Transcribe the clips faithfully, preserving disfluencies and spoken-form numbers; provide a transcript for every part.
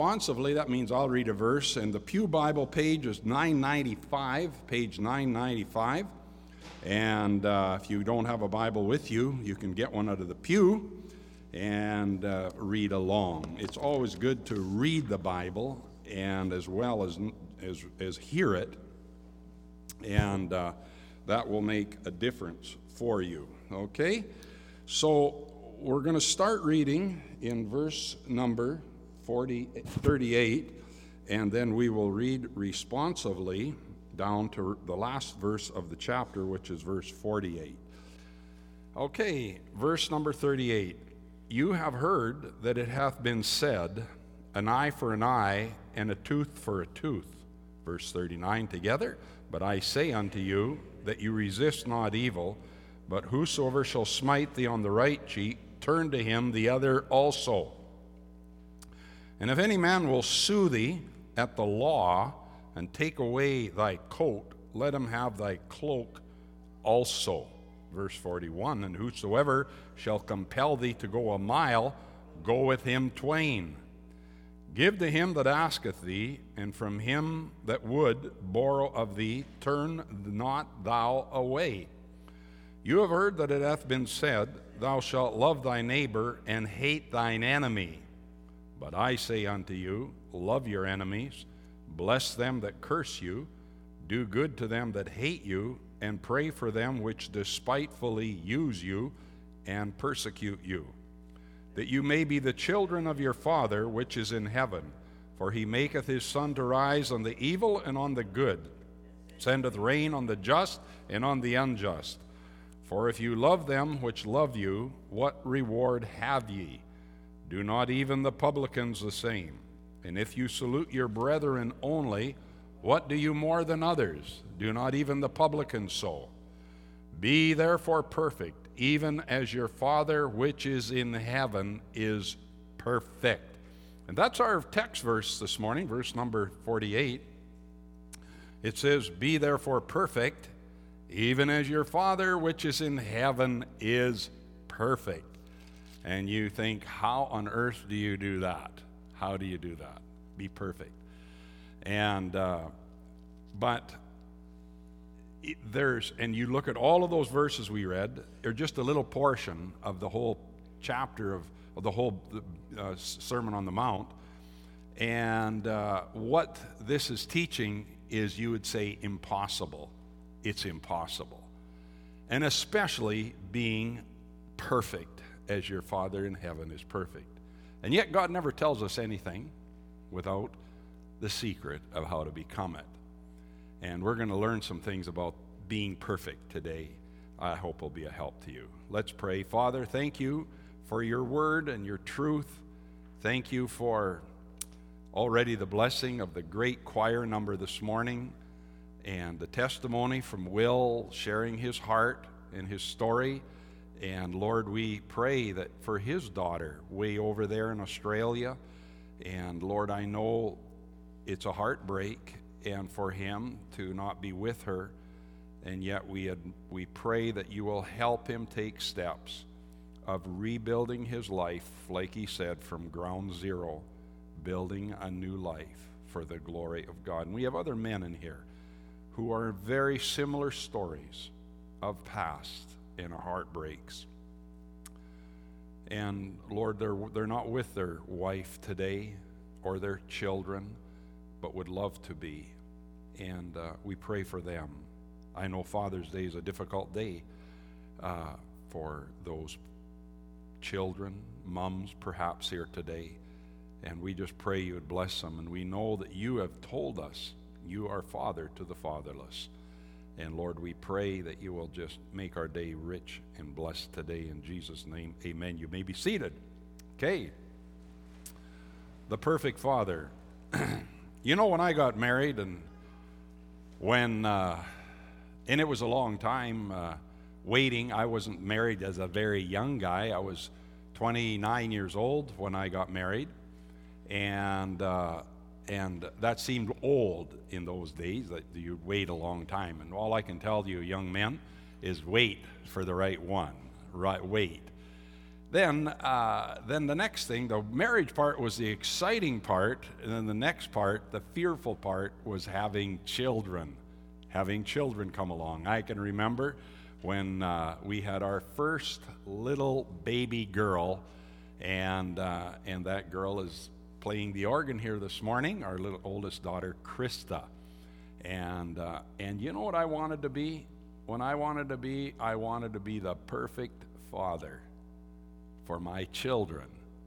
Responsively, that means I'll read a verse, and the Pew Bible page is nine ninety-five, page nine ninety-five. And uh, if you don't have a Bible with you, you can get one out of the pew and uh, read along. It's always good to read the Bible and as well as as, as hear it, and uh, that will make a difference for you. Okay? So we're going to start reading in verse number forty, thirty-eight, and then we will read responsively down to the last verse of the chapter, which is verse forty-eight. Okay, verse number thirty-eight. You have heard that it hath been said, an eye for an eye, and a tooth for a tooth. Verse thirty-nine together. But I say unto you, that you resist not evil, but whosoever shall smite thee on the right cheek, turn to him the other also. And if any man will sue thee at the law, and take away thy coat, let him have thy cloak also. Verse forty-one, and whosoever shall compel thee to go a mile, go with him twain. Give to him that asketh thee, and from him that would borrow of thee, turn not thou away. You have heard that it hath been said, thou shalt love thy neighbor, and hate thine enemy. But I say unto you, love your enemies, bless them that curse you, do good to them that hate you, and pray for them which despitefully use you and persecute you, that you may be the children of your Father which is in heaven. For he maketh his sun to rise on the evil and on the good, sendeth rain on the just and on the unjust. For if you love them which love you, what reward have ye? Do not even the publicans the same? And if you salute your brethren only, what do you more than others? Do not even the publicans so? Be therefore perfect, even as your Father which is in heaven is perfect. And that's our text verse this morning, verse number forty-eight. It says, be therefore perfect, even as your Father which is in heaven is perfect. And you think, how on earth do you do that? How do you do that? Be perfect. And, uh, but it, there's, and you look at all of those verses we read, they're just a little portion of the whole chapter of, of the whole uh, Sermon on the Mount. And uh, what this is teaching is, you would say, impossible. It's impossible. And especially being perfect as your Father in heaven is perfect. And yet God never tells us anything without the secret of how to become it. And we're going to learn some things about being perfect today. I hope will be a help to you. Let's pray. Father, thank you for your word and your truth. Thank you for already the blessing of the great choir number this morning, and the testimony from Will sharing his heart and his story. And Lord, we pray that for his daughter way over there in Australia. And Lord, I know it's a heartbreak and for him to not be with her. And yet we had, we pray that you will help him take steps of rebuilding his life, like he said, from ground zero, building a new life for the glory of God. And we have other men in here who are very similar stories of past and heartbreaks. And Lord, they're, they're not with their wife today or their children, but would love to be. And uh, we pray for them. I know Father's Day is a difficult day uh, for those children, moms perhaps here today. And we just pray you would bless them. And we know that you have told us you are Father to the fatherless. And Lord, we pray that you will just make our day rich and blessed today in Jesus' name. Amen. You may be seated. Okay. The perfect Father. You know, when I got married, and when, uh, and it was a long time uh, waiting. I wasn't married as a very young guy. I was twenty-nine years old when I got married. And uh, and that seemed old in those days, that you'd wait a long time. And all I can tell you, young men, is wait for the right one. Right, wait. Then, uh, then the next thing, the marriage part was the exciting part, and then the next part, the fearful part, was having children. Having children come along. I can remember when uh, we had our first little baby girl, and uh, and that girl is playing the organ here this morning. Our little oldest daughter, Krista, and uh, and you know what I wanted to be? When I wanted to be, I wanted to be the perfect father for my children.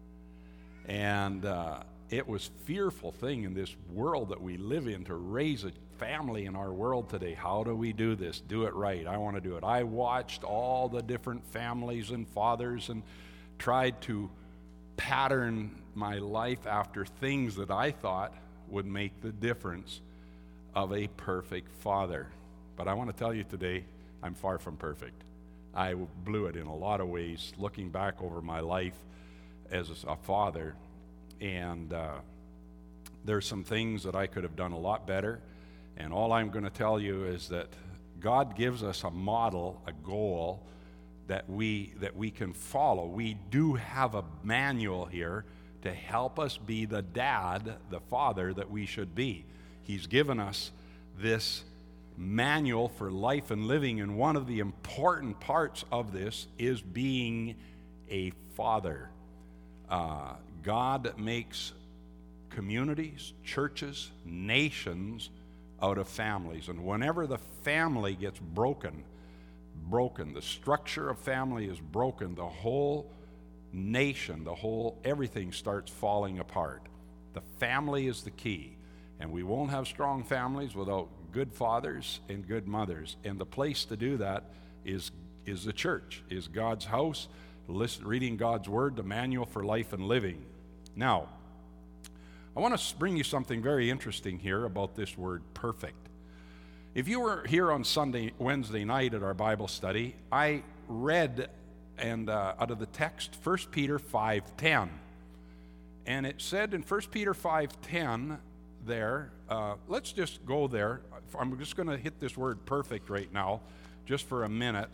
And uh, it was a fearful thing in this world that we live in to raise a family in our world today. How do we do this? Do it right. I want to do it. I watched all the different families and fathers and tried to pattern my life after things that I thought would make the difference of a perfect father. But I want to tell you today, I'm far from perfect. I blew it in a lot of ways, looking back over my life as a father, and uh, there's some things that I could have done a lot better, and all I'm going to tell you is that God gives us a model, a goal that we that we can follow. We do have a manual here to help us be the dad, the father that we should be. He's given us this manual for life and living, and one of the important parts of this is being a father. Uh, God makes communities, churches, nations out of families, and whenever the family gets broken, broken, the structure of family is broken, the whole nation, the whole everything starts falling apart. The family is the key, and we won't have strong families without good fathers and good mothers, and the place to do that is is the church, is God's house, listen, reading God's word, the manual for life and living. Now, I want to bring you something very interesting here about this word perfect. If you were here on Sunday, Wednesday night at our Bible study, I read and uh, out of the text First Peter five ten, and it said in First Peter five ten there, uh, let's just go there. I'm just going to hit this word perfect right now, just for a minute.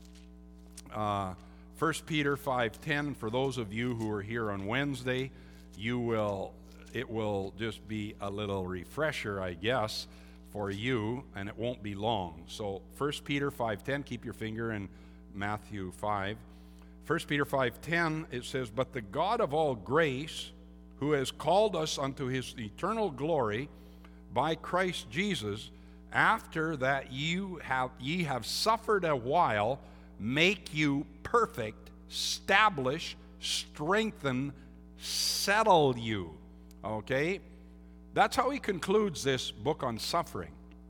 Uh, First Peter five ten, for those of you who are here on Wednesday, you will, it will just be a little refresher, I guess, for you, and it won't be long. So First Peter five ten, keep your finger in Matthew five. First Peter five ten, it says, "But the God of all grace, who has called us unto his eternal glory by Christ Jesus, after that you have ye have suffered a while, make you perfect, establish, strengthen, settle you." Okay? That's how he concludes this book on suffering.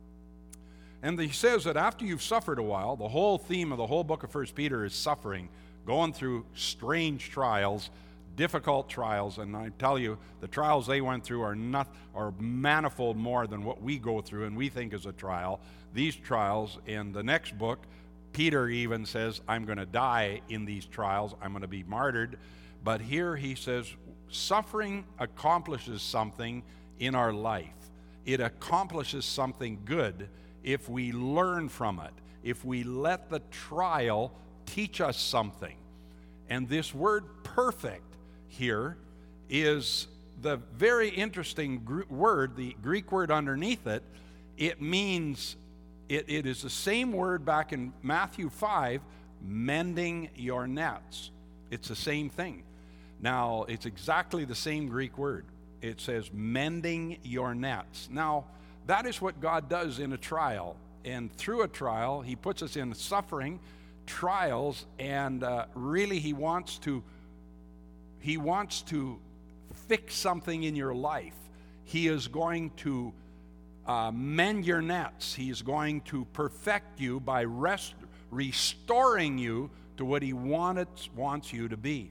And he says that after you've suffered a while, the whole theme of the whole book of First Peter is suffering, going through strange trials, difficult trials, and I tell you, the trials they went through are not are manifold more than what we go through and we think is a trial. These trials, in the next book, Peter even says, I'm going to die in these trials, I'm going to be martyred. But here he says, suffering accomplishes something in our life. It accomplishes something good if we learn from it, if we let the trial teach us something. And this word perfect here is the very interesting gr- word, the Greek word underneath it. It means, it, it is the same word back in Matthew five, mending your nets. It's the same thing. Now, it's exactly the same Greek word. It says mending your nets. Now, that is what God does in a trial. And through a trial, he puts us in suffering, trials, and uh, really he wants to he wants to fix something in your life. He is going to uh, mend your nets. He is going to perfect you by rest, restoring you to what he wanted, wants you to be.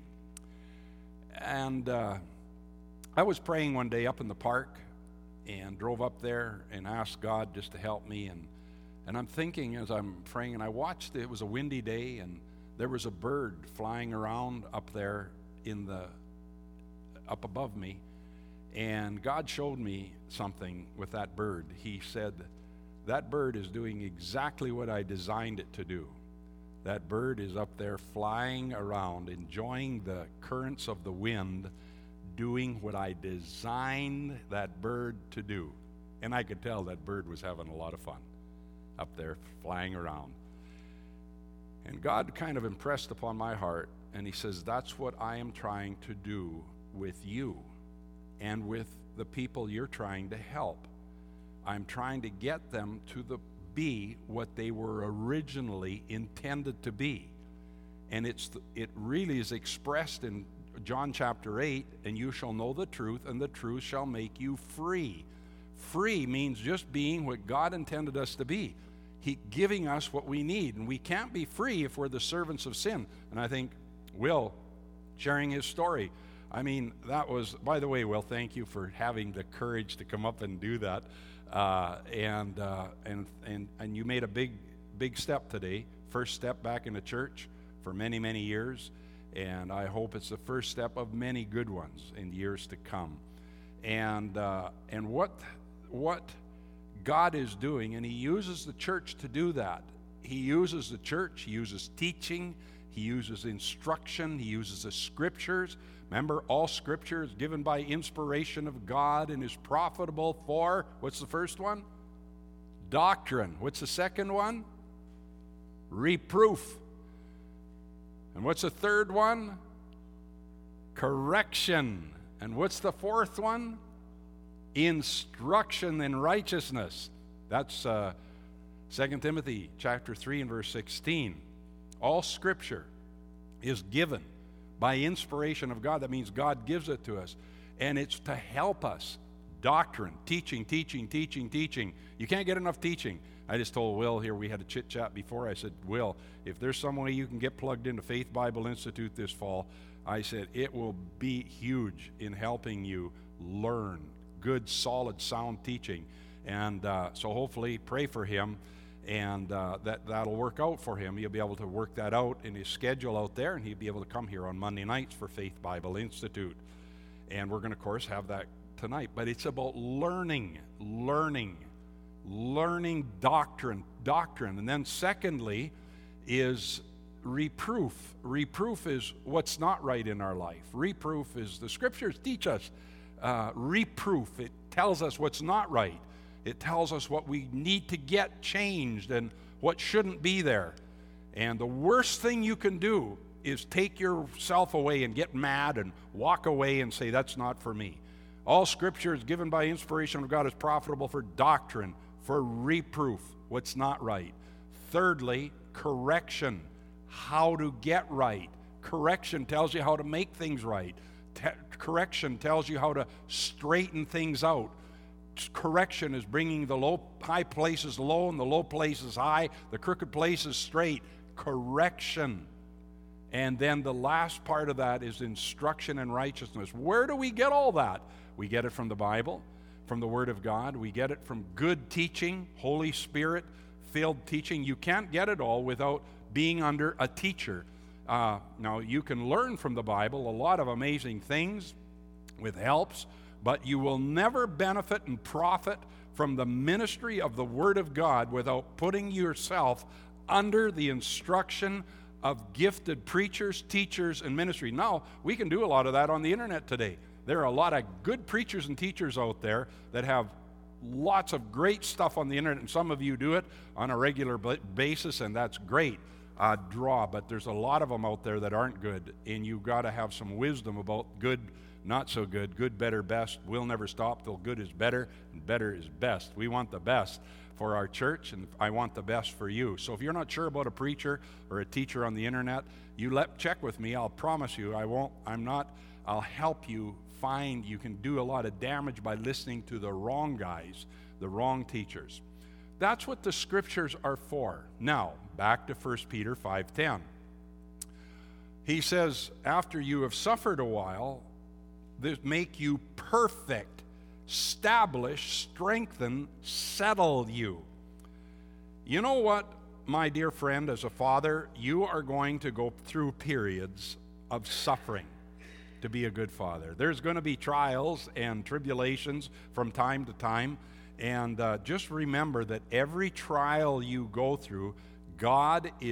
And uh, I was praying one day up in the park and drove up there and asked God just to help me, and And I'm thinking as I'm praying, and I watched, it was a windy day, and there was a bird flying around up there in the, up above me. And God showed me something with that bird. He said, that bird is doing exactly what I designed it to do. That bird is up there flying around, enjoying the currents of the wind, doing what I designed that bird to do. And I could tell that bird was having a lot of fun up there flying around. And God kind of impressed upon my heart, and he says, that's what I am trying to do with you and with the people you're trying to help. I'm trying to get them to the be what they were originally intended to be. And it's it really is expressed in John chapter eight, and you shall know the truth, and the truth shall make you free. Free means just being what God intended us to be. He giving us what we need, and we can't be free if we're the servants of sin. And I think Will sharing his story, I mean, that was, by the way, Will, thank you for having the courage to come up and do that. Uh, and, uh, and and and you made a big, big step today. First step back in the church for many, many years. And I hope it's the first step of many good ones in years to come. And uh, and what what God is doing, and he uses the church to do that. He uses the church, he uses teaching, he uses instruction, he uses the scriptures. Remember, all scripture is given by inspiration of God and is profitable for, what's the first one? Doctrine. What's the second one? Reproof. And what's the third one? Correction. And what's the fourth one? Instruction in righteousness. That's uh, Second Timothy chapter three and verse sixteen. All scripture is given by inspiration of God. That means God gives it to us. And it's to help us. Doctrine, teaching, teaching, teaching, teaching. You can't get enough teaching. I just told Will here, we had a chit chat before. I said, Will, if there's some way you can get plugged into Faith Bible Institute this fall, I said, it will be huge in helping you learn good, solid, sound teaching. And uh, so hopefully pray for him, and uh, that, that'll work out for him. He'll be able to work that out in his schedule out there, and he'll be able to come here on Monday nights for Faith Bible Institute. And we're going to, of course, have that tonight. But it's about learning, learning, learning doctrine, doctrine. And then secondly is reproof. Reproof is what's not right in our life. Reproof is, the scriptures teach us uh, reproof. It tells us what's not right. It tells us what we need to get changed and what shouldn't be there. And the worst thing you can do is take yourself away and get mad and walk away and say, that's not for me. All scripture is given by inspiration of God, is profitable for doctrine, for reproof, what's not right. Thirdly, correction, how to get right. Correction tells you how to make things right. Te- correction tells you how to straighten things out. Correction is bringing the low, high places low and the low places high, the crooked places straight. Correction. And then the last part of that is instruction in righteousness. Where do we get all that? We get it from the Bible, from the Word of God. We get it from good teaching, Holy Spirit-filled teaching. You can't get it all without being under a teacher. Uh, now, you can learn from the Bible a lot of amazing things with helps, but you will never benefit and profit from the ministry of the Word of God without putting yourself under the instruction of gifted preachers, teachers, and ministry. Now, we can do a lot of that on the internet today. There are a lot of good preachers and teachers out there that have lots of great stuff on the internet, and some of you do it on a regular basis, and that's great. Uh, draw, but there's a lot of them out there that aren't good, and you've got to have some wisdom about good, not so good, good, better, best. We'll never stop till good is better, and better is best. We want the best for our church, and I want the best for you. So if you're not sure about a preacher or a teacher on the internet, you let check with me. I'll promise you, I won't, I'm not, I'll help you find, you can do a lot of damage by listening to the wrong guys, the wrong teachers. That's what the scriptures are for. Now, back to First Peter five ten. He says, after you have suffered a while, this make you perfect, establish, strengthen, settle you. You know what, my dear friend, as a father, you are going to go through periods of suffering to be a good father. There's going to be trials and tribulations from time to time. And uh, just remember that every trial you go through, God is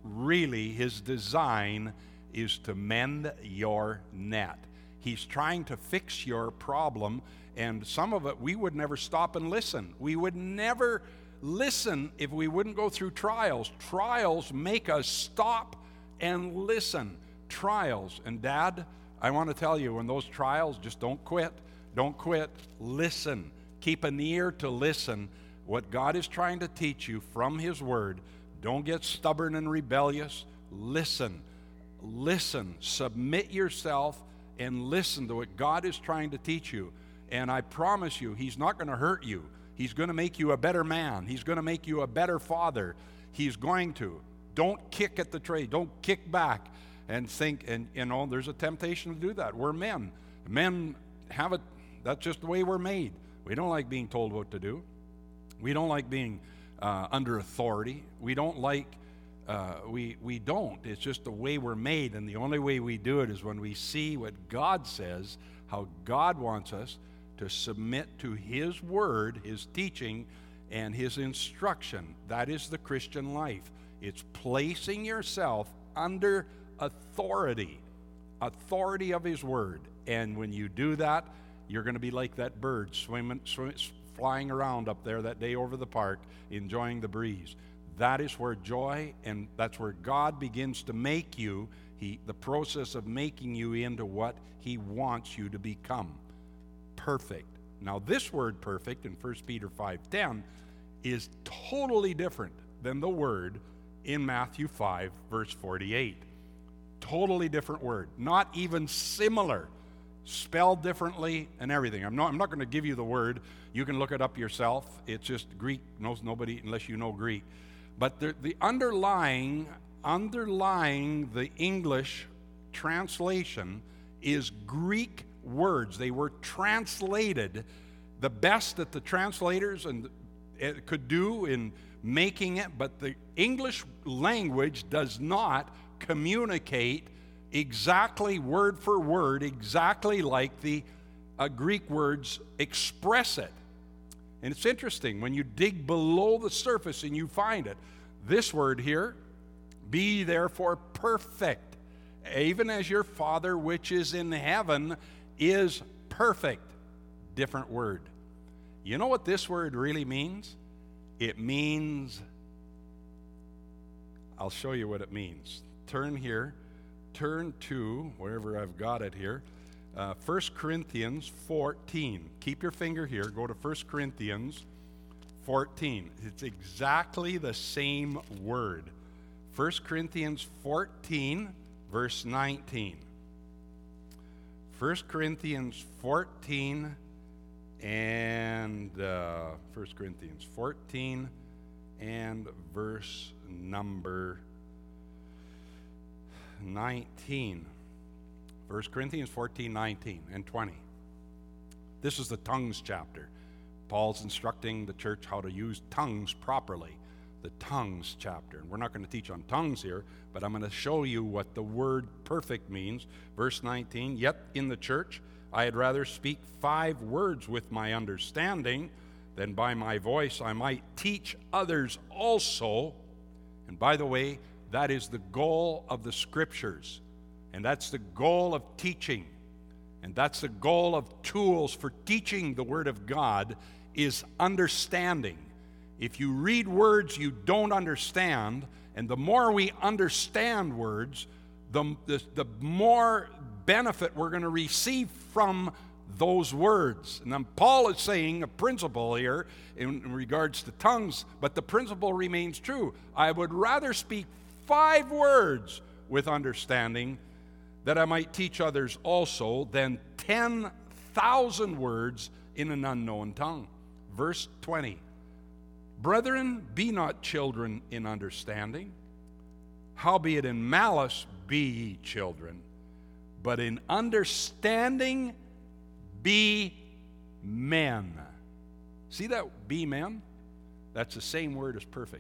really, his design is to mend your net. He's trying to fix your problem, and some of it, we would never stop and listen. We would never listen if we wouldn't go through trials. Trials make us stop and listen. Trials. And Dad, I want to tell you, in those trials, just don't quit. Don't quit. Listen. Keep an ear to listen. What God is trying to teach you from his word. Don't get stubborn and rebellious. Listen. Listen. Submit yourself and listen to what God is trying to teach you. And I promise you, he's not going to hurt you. He's going to make you a better man. He's going to make you a better father. He's going to. Don't kick at the tray. Don't kick back and think, and you know, there's a temptation to do that. We're men. Men have it, that's just the way we're made. We don't like being told what to do. We don't like being uh, under authority. We don't like, uh, we, we don't. It's just the way we're made, and the only way we do it is when we see what God says, how God wants us to submit to his word, his teaching, and his instruction. That is the Christian life. It's placing yourself under authority, authority of his word. And when you do that, you're going to be like that bird swimming, swim, flying around up there that day over the park, enjoying the breeze. That is where joy, and that's where God begins to make you, he, the process of making you into what he wants you to become. Perfect. Now this word perfect in First Peter five ten is totally different than the word in Matthew five verse forty-eight. Totally different word. Not even similar. Spelled differently and everything. I'm not, I'm not going to give you the word. You can look it up yourself. It's just Greek. Knows nobody unless you know Greek. But the, the underlying, underlying the English translation is Greek words. They were translated the best that the translators and it could do in making it, but the English language does not communicate exactly word for word, exactly like the uh, Greek words express it. And it's interesting when you dig below the surface and you find it. This word here, be therefore perfect, even as your Father which is in heaven is perfect. Different word. You know what this word really means? It means, I'll show you what it means. Turn here, turn to, wherever I've got it here, uh, First Corinthians fourteen. Keep your finger here, go to First Corinthians fourteen. It's exactly the same word. First Corinthians fourteen, verse nineteen. First Corinthians fourteen and uh, First Corinthians fourteen and verse number nineteen. First Corinthians fourteen, nineteen and twenty. This is the tongues chapter. Paul's instructing the church how to use tongues properly. The tongues chapter. And we're not going to teach on tongues here, but I'm going to show you what the word perfect means. Verse nineteen, yet in the church I had rather speak five words with my understanding than by my voice I might teach others also. And by the way, that is the goal of the scriptures. And that's the goal of teaching. And that's the goal of tools for teaching the Word of God is understanding. If you read words you don't understand, and the more we understand words, the, the, the more benefit we're going to receive from those words. And then Paul is saying a principle here in, in regards to tongues, but the principle remains true. I would rather speak five words with understanding that I might teach others also than ten thousand words in an unknown tongue. Verse twenty. Brethren, be not children in understanding, howbeit in malice be ye children, but in understanding be men. See that be men? That's the same word as perfect.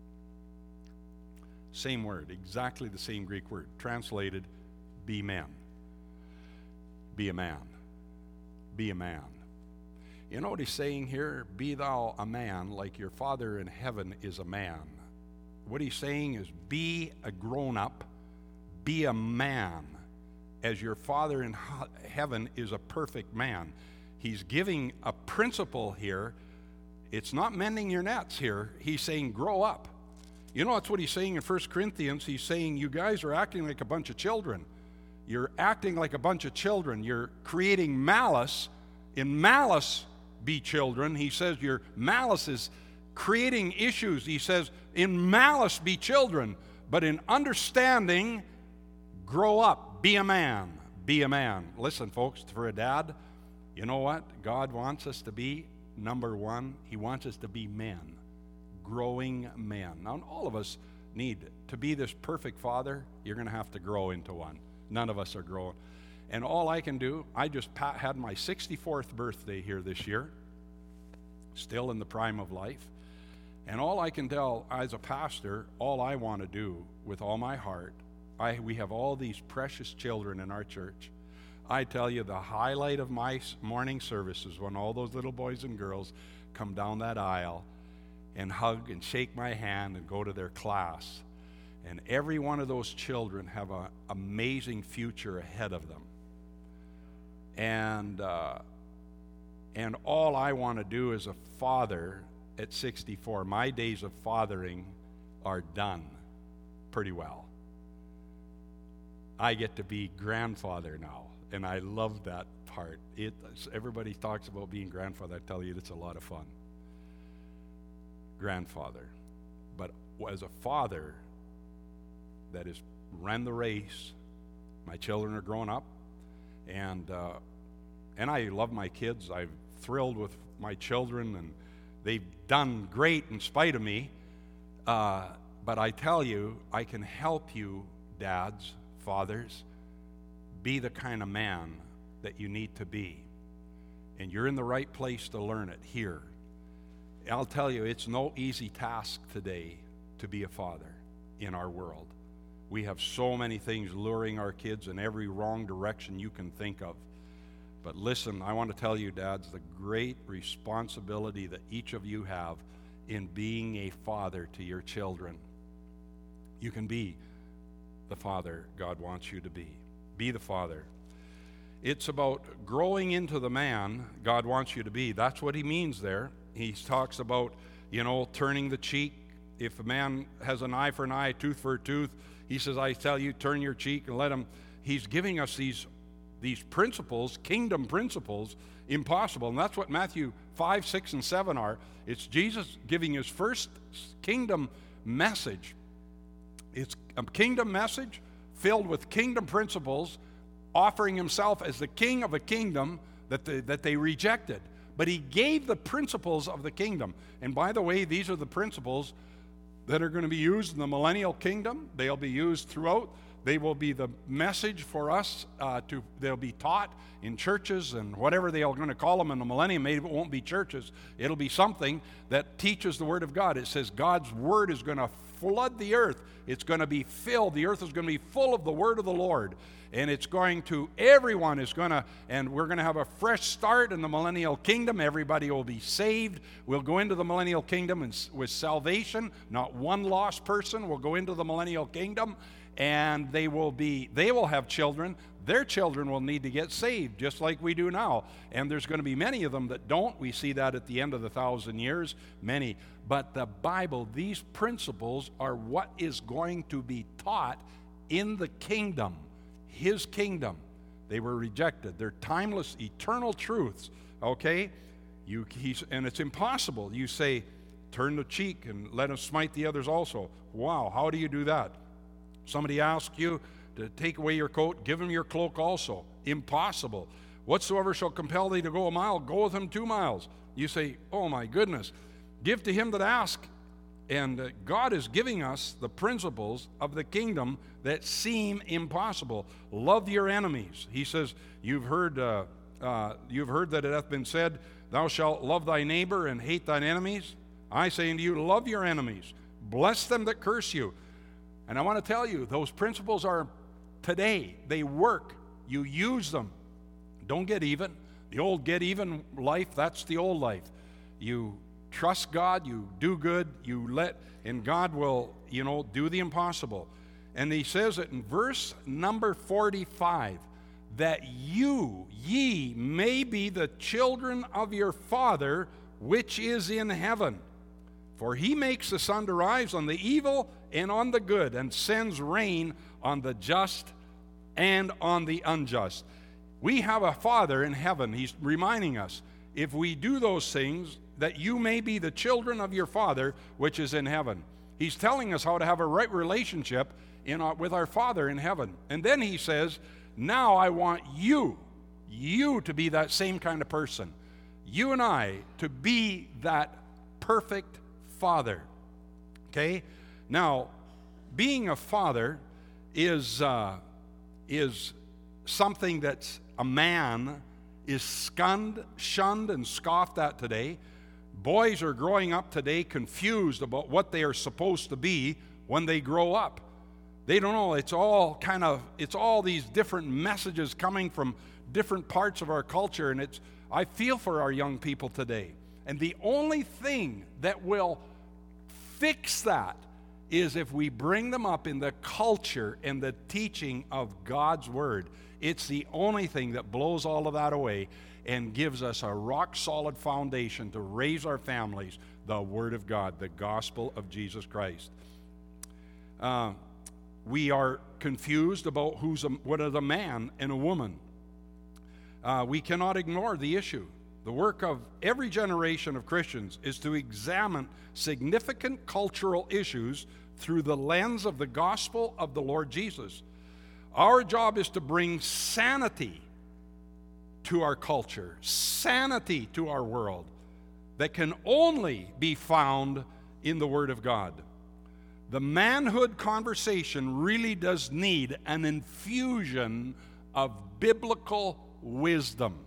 Same word, exactly the same Greek word, translated be men. Be a man. Be a man. You know what he's saying here? Be thou a man like your Father in heaven is a man. what he's saying is be a grown-up, be a man, as your Father in heaven is a perfect man. He's giving a principle here. It's not mending your nets here. He's saying grow up. You know, that's what he's saying in First Corinthians. He's saying you guys are acting like a bunch of children. You're acting like a bunch of children. You're creating malice. In malice, be children. He says your malice is creating issues. He says in malice, be children. But in understanding, grow up. Be a man. Be a man. Listen, folks, for a dad, you know what? God wants us to be, number one, he wants us to be men. Growing men. Now, all of us need to be this perfect father. You're going to have to grow into one. None of us are growing. And all I can do, I just had my sixty-fourth birthday here this year, still in the prime of life. And all I can tell as a pastor, all I want to do with all my heart, I, we have all these precious children in our church. I tell you, the highlight of my morning service is when all those little boys and girls come down that aisle and hug and shake my hand and go to their class. And every one of those children have an amazing future ahead of them. And uh, and all I want to do as a father at sixty-four, my days of fathering are done pretty well. I get to be grandfather now, and I love that part. It, everybody talks about being grandfather. I tell you, it's a lot of fun. Grandfather. But as a father that has run the race, my children are growing up, and uh, and I love my kids. I'm thrilled with my children, and they've done great in spite of me. Uh, but I tell you, I can help you, dads, fathers, be the kind of man that you need to be. And you're in the right place to learn it here. I'll tell you, it's no easy task today to be a father in our world. We have so many things luring our kids in every wrong direction you can think of. But listen, I want to tell you, dads, the great responsibility that each of you have in being a father to your children. You can be the father God wants you to be. Be the father. It's about growing into the man God wants you to be. That's what he means there. He talks about, you know, turning the cheek. If a man has an eye for an eye, a tooth for a tooth, he says, I tell you, turn your cheek and let him. He's giving us these, these principles, kingdom principles, impossible. And that's what Matthew five, six, and seven are. It's Jesus giving his first kingdom message. It's a kingdom message filled with kingdom principles, offering himself as the king of a kingdom that they, that they rejected. But he gave the principles of the kingdom. And by the way, these are the principles that are going to be used in the millennial kingdom. They'll be used throughout. They will be the message for us uh, to, they'll be taught in churches and whatever they are going to call them in the millennium. Maybe it won't be churches. It'll be something that teaches the word of God. It says God's word is going to flood the earth. It's going to be filled. The earth is going to be full of the word of the Lord. And it's going to, everyone is going to, and we're going to have a fresh start in the millennial kingdom. Everybody will be saved. We'll go into the millennial kingdom and, with salvation. Not one lost person will go into the millennial kingdom, and they will be, they will have children. Their children will need to get saved, just like we do now. And there's going to be many of them that don't. We see that at the end of the thousand years, many. But the Bible, these principles are what is going to be taught in the kingdom. His kingdom. They were rejected. They're timeless, eternal truths. Okay? You, he's, and it's impossible. You say, turn the cheek and let him smite the others also. Wow, how do you do that? Somebody asks you to take away your coat, give him your cloak also. Impossible. Whatsoever shall compel thee to go a mile, go with him two miles. You say, oh my goodness. Give to him that asks. And uh, God is giving us the principles of the kingdom that seem impossible. Love your enemies. He says, you've heard, uh, uh, you've heard that it hath been said, thou shalt love thy neighbor and hate thine enemies. I say unto you, love your enemies. Bless them that curse you. And I want to tell you, those principles are today. They work. You use them. Don't get even. The old get even life, that's the old life. You trust God, you do good, you let, and God will, you know, do the impossible. And he says it in verse number forty-five, that you, ye, may be the children of your Father which is in heaven. For he makes the sun to rise on the evil and on the good, and sends rain on the just and on the unjust. We have a Father in heaven. He's reminding us, if we do those things, that you may be the children of your Father which is in heaven. He's telling us how to have a right relationship in our, with our Father in heaven. And then he says, now I want you, you to be that same kind of person. You and I to be that perfect father. Okay? Now, being a father is, uh, is something that's a man is shunned, shunned and scoffed at today. Boys are growing up today confused about what they are supposed to be when they grow up. They don't know. It's all kind of, it's all these different messages coming from different parts of our culture, and it's, I feel for our young people today. And the only thing that will fix that is if we bring them up in the culture and the teaching of God's Word. It's the only thing that blows all of that away and gives us a rock-solid foundation to raise our families, the Word of God, the gospel of Jesus Christ. Uh, we are confused about who's a, what is a man and a woman. Uh, we cannot ignore the issue. The work of every generation of Christians is to examine significant cultural issues through the lens of the gospel of the Lord Jesus. Our job is to bring sanity to our culture, sanity to our world that can only be found in the Word of God. The manhood conversation really does need an infusion of biblical wisdom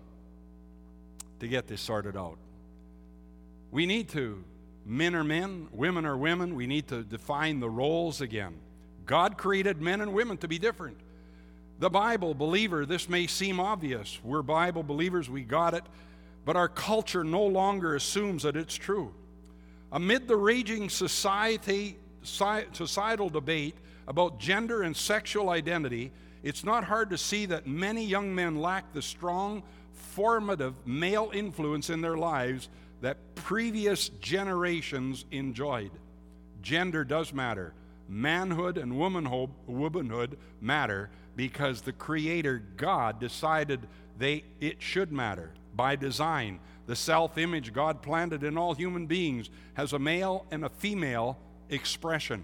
to get this sorted out. We need to, men are men, women are women, we need to define the roles again. God created men and women to be different. The Bible believer, this may seem obvious. We're Bible believers, we got it, but our culture no longer assumes that it's true. Amid the raging society, societal debate about gender and sexual identity, it's not hard to see that many young men lack the strong, formative male influence in their lives that previous generations enjoyed. Gender does matter. Manhood and womanhood, womanhood matter because the Creator God decided they it should matter by design. The self-image God planted in all human beings has a male and a female expression.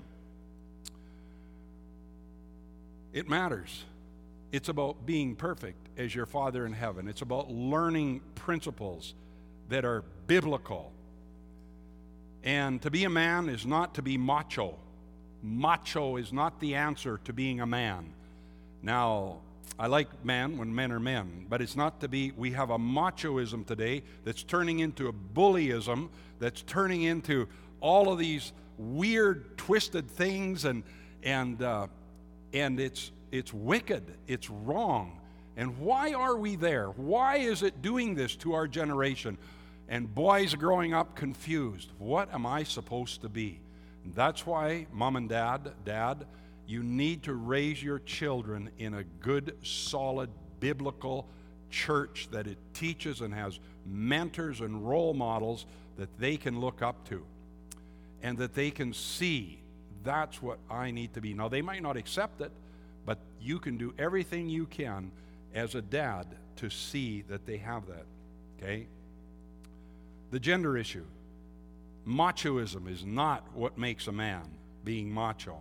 It matters. It's about being perfect as your Father in heaven. It's about learning principles that are biblical. And to be a man is not to be macho. Macho is not the answer to being a man. Now, I like men when men are men, but it's not to be, we have a machoism today that's turning into a bullyism, that's turning into all of these weird, twisted things, and and uh, and it's it's wicked, it's wrong. And why are we there? Why is it doing this to our generation? And boys are growing up confused. What am I supposed to be? And that's why, mom and dad, dad, you need to raise your children in a good, solid, biblical church that it teaches and has mentors and role models that they can look up to and that they can see that's what I need to be. Now, they might not accept it, but you can do everything you can as a dad to see that they have that, okay? The gender issue. Machoism is not what makes a man, being macho.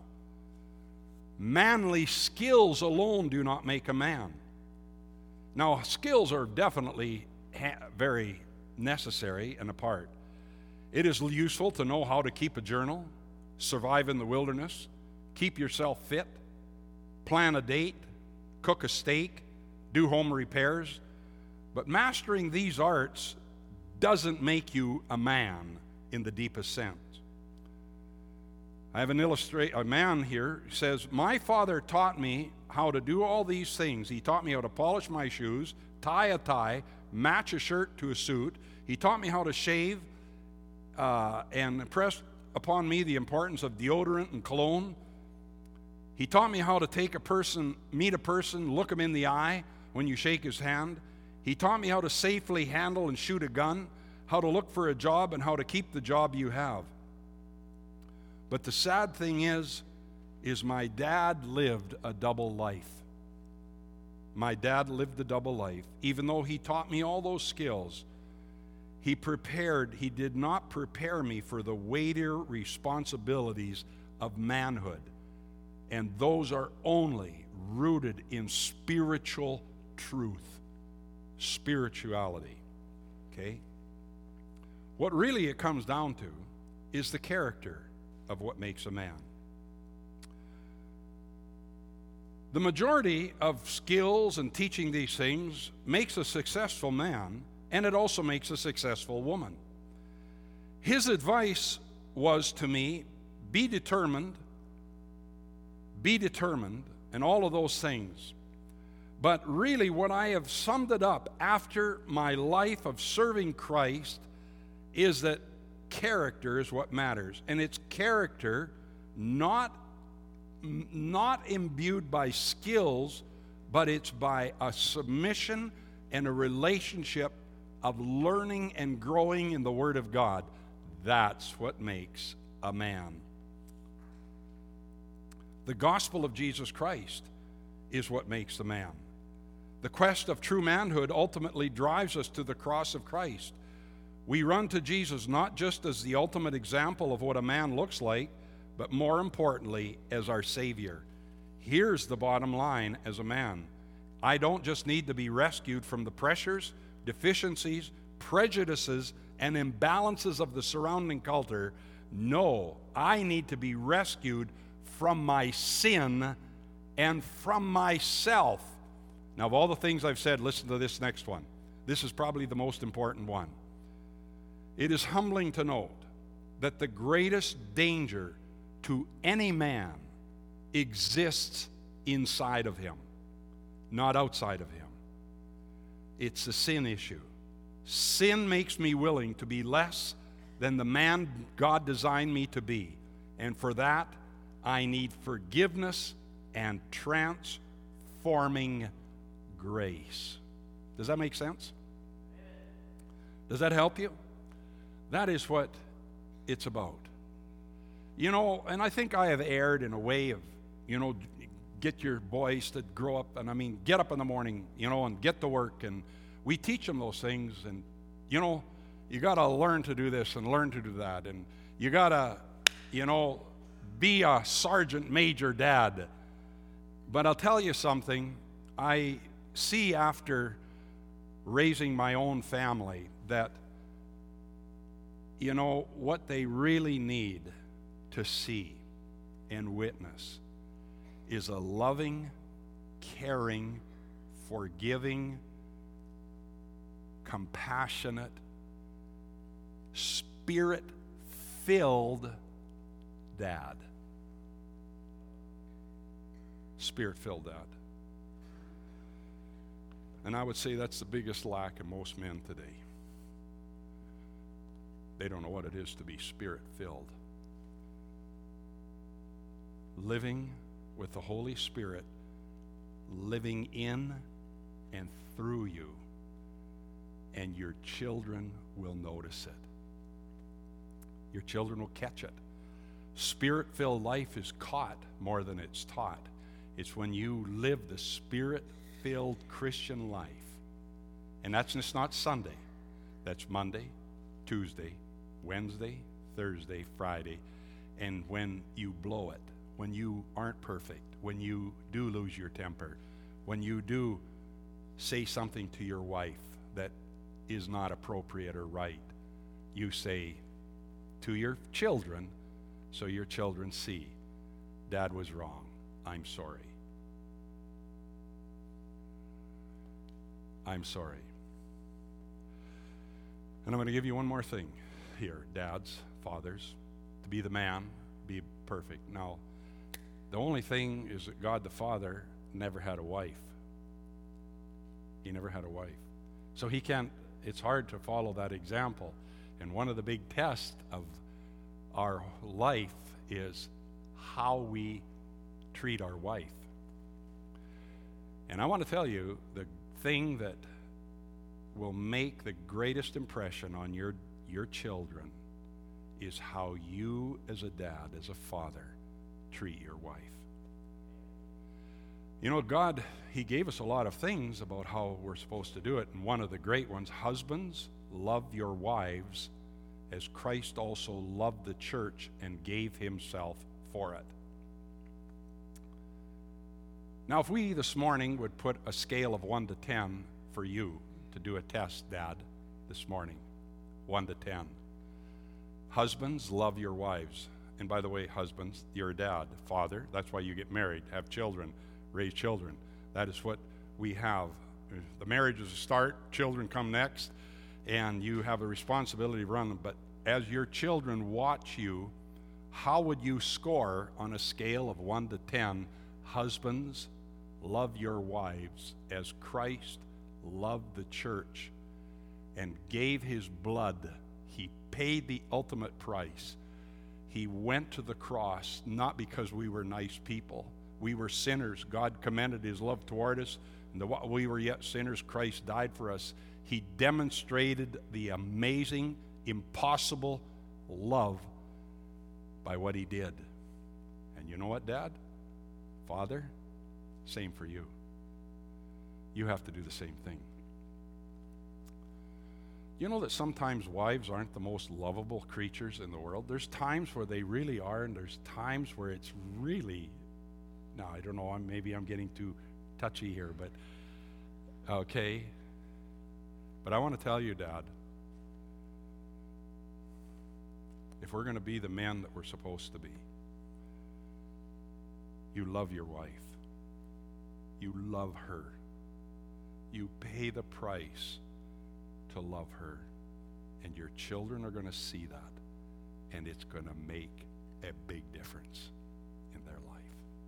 Manly skills alone do not make a man. Now, skills are definitely ha- very necessary and a part. It is useful to know how to keep a journal, survive in the wilderness, keep yourself fit, plan a date, cook a steak, do home repairs. But mastering these arts doesn't make you a man in the deepest sense. I have an illustrate a man here who says, my father taught me how to do all these things. He taught me how to polish my shoes, tie a tie, match a shirt to a suit. He taught me how to shave uh, and impressed upon me the importance of deodorant and cologne. He taught me how to take a person, meet a person, look him in the eye when you shake his hand. He taught me how to safely handle and shoot a gun, how to look for a job, and how to keep the job you have. But the sad thing is, is my dad lived a double life. My dad lived a double life. Even though he taught me all those skills, he prepared, he did not prepare me for the weightier responsibilities of manhood. And those are only rooted in spiritual truth, spirituality. Okay? What really it comes down to is the character of what makes a man. The majority of skills and teaching these things makes a successful man, and it also makes a successful woman. His advice was to me, be determined, be determined, and all of those things. But really what I have summed it up after my life of serving Christ is that character is what matters. And it's character not not imbued by skills, but it's by a submission and a relationship of learning and growing in the Word of God. That's what makes a man. The gospel of Jesus Christ is what makes the man. The quest of true manhood ultimately drives us to the cross of Christ. We run to Jesus not just as the ultimate example of what a man looks like, but more importantly, as our Savior. Here's the bottom line as a man. I don't just need to be rescued from the pressures, deficiencies, prejudices, and imbalances of the surrounding culture. No, I need to be rescued from my sin and from myself. Now, of all the things I've said, listen to this next one. This is probably the most important one. It is humbling to note that the greatest danger to any man exists inside of him, not outside of him. It's a sin issue. Sin makes me willing to be less than the man God designed me to be. And for that, I need forgiveness and transforming grace. Does that make sense? Does that help you? That is what it's about. You know, and I think I have erred in a way of, you know, get your boys to grow up, and I mean, get up in the morning, you know, and get to work, and we teach them those things, and, you know, you got to learn to do this and learn to do that, and you got to, you know, be a sergeant major dad. But I'll tell you something, I see after raising my own family that, you know, what they really need to see and witness is a loving, caring, forgiving, compassionate, spirit-filled dad. Spirit-filled dad. And I would say that's the biggest lack of most men today. They don't know what it is to be spirit-filled. Living with the Holy Spirit, living in and through you, and your children will notice it. Your children will catch it. Spirit-filled life is caught more than it's taught. It's when you live the Spirit-filled Christian life. And that's just not Sunday. That's Monday, Tuesday, Wednesday, Thursday, Friday. And when you blow it, when you aren't perfect, when you do lose your temper, when you do say something to your wife that is not appropriate or right, you say to your children, so your children see, Dad was wrong. I'm sorry. I'm sorry. And I'm going to give you one more thing here, dads, fathers, to be the man, be perfect. Now, the only thing is that God the Father never had a wife. He never had a wife. So he can't, it's hard to follow that example. And one of the big tests of our life is how we treat our wife. And I want to tell you, the thing that will make the greatest impression on your, your children is how you as a dad, as a father, treat your wife. You know, God, He gave us a lot of things about how we're supposed to do it, and one of the great ones, husbands, love your wives as Christ also loved the church and gave Himself for it. Now, if we this morning would put a scale of one to ten for you to do a test, Dad, this morning, one to ten. Husbands, love your wives. And by the way, husbands, you're a dad, father. That's why you get married, have children, raise children. That is what we have. The marriage is a start, children come next, and you have a responsibility to run them. But as your children watch you, how would you score on a scale of one to ten? Husbands, love your wives as Christ loved the church and gave His blood. He paid the ultimate price. He went to the cross not because we were nice people. We were sinners. God commended His love toward us, and while we were yet sinners, Christ died for us. He demonstrated the amazing, impossible love by what He did. And you know what, Dad? Father? Same for you. You have to do the same thing. You know that sometimes wives aren't the most lovable creatures in the world? There's times where they really are, and there's times where it's really, no, I don't know, I'm, maybe I'm getting too touchy here, but okay. But I want to tell you, Dad, if we're going to be the men that we're supposed to be, you love your wife. You love her. You pay the price to love her. And your children are going to see that. And it's going to make a big difference in their life.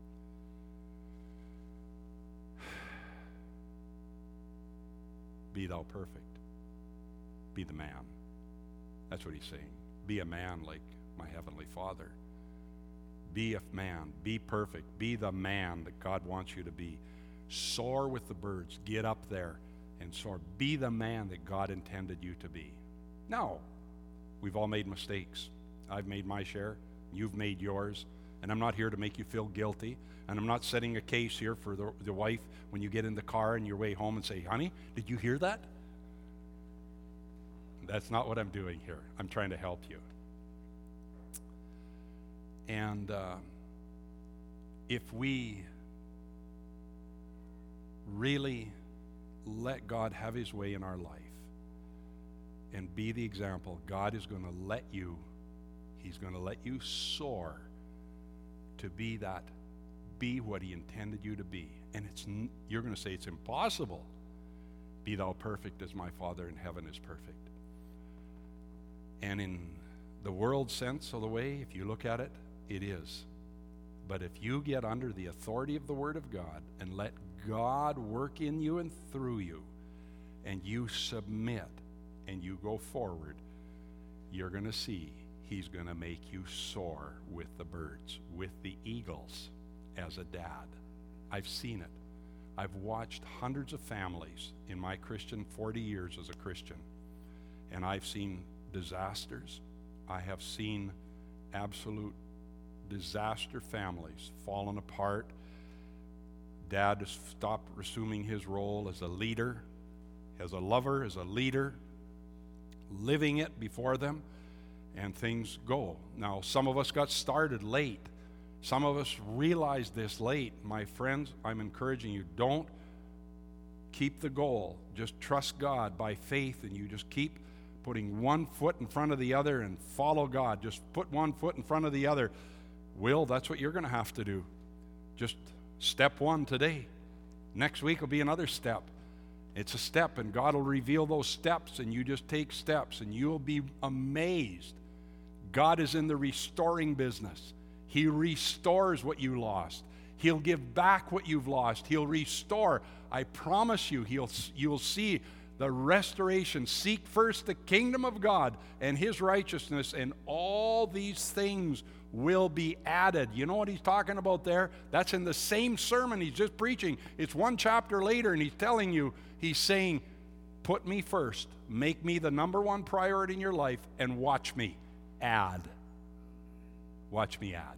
Be thou perfect. Be the man. That's what He's saying. Be a man like my Heavenly Father. Be a man. Be perfect. Be the man that God wants you to be. Soar with the birds. Get up there and soar. Be the man that God intended you to be. No, we've all made mistakes. I've made my share. You've made yours. And I'm not here to make you feel guilty. And I'm not setting a case here for the, the wife when you get in the car on your way home and say, honey, did you hear that? That's not what I'm doing here. I'm trying to help you. And uh, if we really let God have His way in our life and be the example, God is going to let you, He's going to let you soar to be that, be what He intended you to be. And it's you're going to say it's impossible. Be thou perfect as my Father in heaven is perfect. And in the world sense of the way, if you look at it, it is. But if you get under the authority of the Word of God and let God work in you and through you, and you submit and you go forward, you're going to see He's going to make you soar with the birds, with the eagles as a dad. I've seen it. I've watched hundreds of families in my Christian forty years as a Christian, and I've seen disasters. I have seen absolute disaster families falling apart. Dad has stopped assuming his role as a leader, as a lover, as a leader, living it before them, and things go. Now, some of us got started late. Some of us realized this late. My friends, I'm encouraging you, don't keep the goal. Just trust God by faith, and you just keep putting one foot in front of the other and follow God. Just put one foot in front of the other. Will, that's what you're going to have to do. Just step one today. Next week will be another step. It's a step, and God will reveal those steps, and you just take steps, and you'll be amazed. God is in the restoring business. He restores what you lost. He'll give back what you've lost. He'll restore. I promise you, he'll, you'll see The restoration. Seek first the kingdom of God and his righteousness, and all these things will be added. You know what he's talking about there? That's in the same sermon he's just preaching. It's one chapter later, and he's telling you, he's saying, put me first. Make me the number one priority in your life, and watch me add. Watch me add.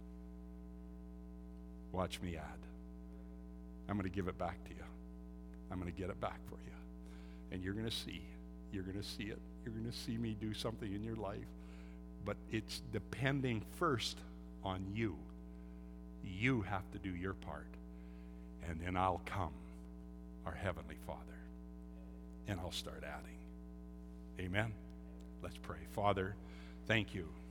Watch me add. I'm going to give it back to you. I'm going to get it back for you. And you're going to see. You're going to see it. You're going to see me do something in your life. But it's depending first on you. You have to do your part. And then I'll come, our Heavenly Father, and I'll start adding. Amen? Let's pray. Father, thank you